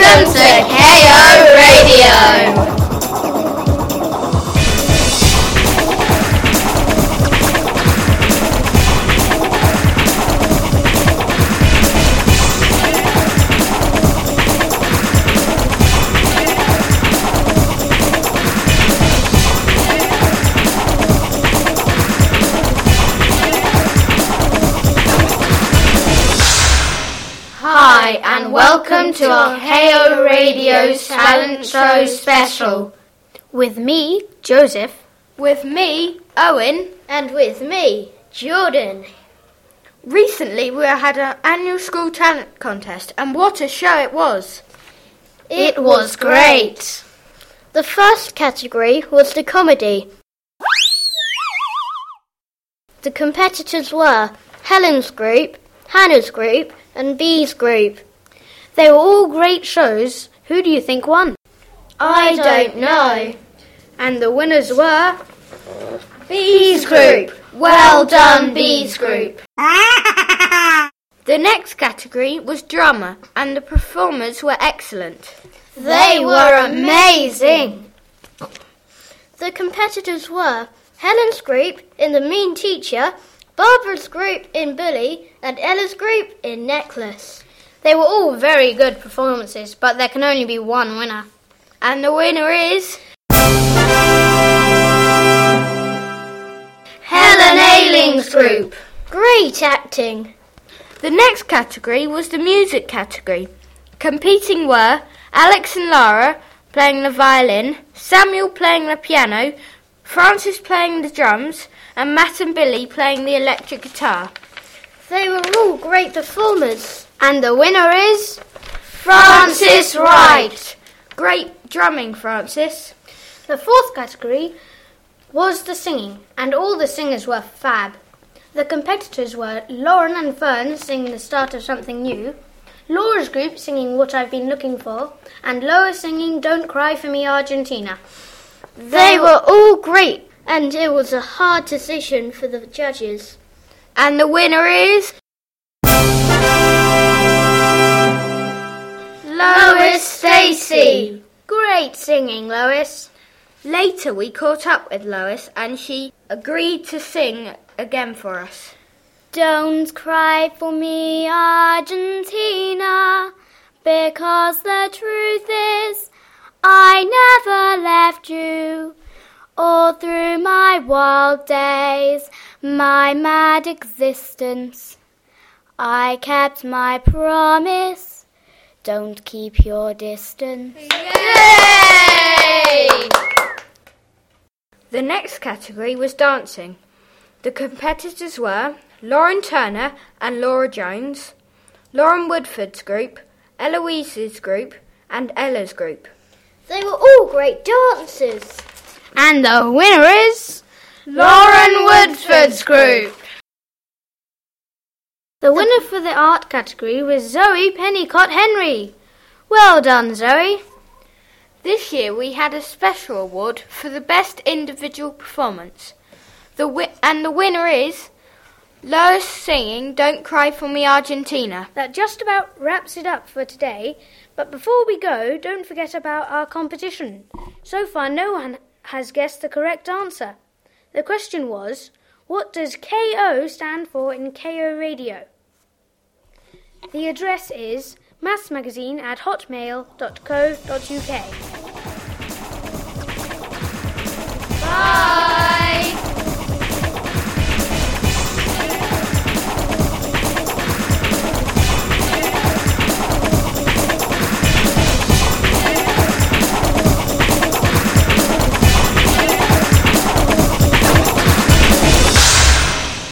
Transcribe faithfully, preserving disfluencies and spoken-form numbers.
Welcome to K O Radio. Hi, and welcome to our K O Radio's Talent Show Special. With me, Joseph. With me, Owen. And with me, Jordan. Recently we had an annual school talent contest, and what a show it was. It, it was great. The first category was the comedy. The competitors were Helen's group, Hannah's group, and Bee's group. They were all great shows. Who do you think won? I don't know. And the winners were... Bee's group. Well done, Bee's group. The next category was drama, and the performers were excellent. They were amazing. The competitors were Helen's group in The Mean Teacher, Barbara's group in Bully, and Ella's group in Necklace. They were all very good performances, but there can only be one winner. And the winner is... Helen Ailing's group. Great acting. The next category was the music category. Competing were Alex and Lara playing the violin, Samuel playing the piano, Francis playing the drums, and Matt and Billy playing the electric guitar. They were all great performers. And the winner is... Francis Wright. Great drumming, Francis. The fourth category was the singing, and all the singers were fab. The competitors were Lauren and Fern singing the start of something new, Laura's group singing What I've Been Looking For, and Lois singing Don't Cry For Me Argentina. They were all great, and it was a hard decision for the judges. And the winner is... Lois Stacey. Great singing, Lois. Later we caught up with Lois, and she agreed to sing again for us. Don't cry for me, Argentina, because the truth is I never left you. All through my wild days, my mad existence, I kept my promise. Don't keep your distance. Yay! The next category was dancing. The competitors were Lauren Turner and Laura Jones, Lauren Woodford's group, Eloise's group, and Ella's group. They were all great dancers. And the winner is... Lauren Woodford's group. The winner for the art category was Zoe Pennicott Henry. Well done, Zoe. This year we had a special award for the best individual performance. The wi- and the winner is Lois singing Don't Cry For Me Argentina. That just about wraps it up for today. But before we go, don't forget about our competition. So far, no one has guessed the correct answer. The question was, what does K O stand for in K O Radio? The address is mathsmagazine at hotmail dot co dot uk.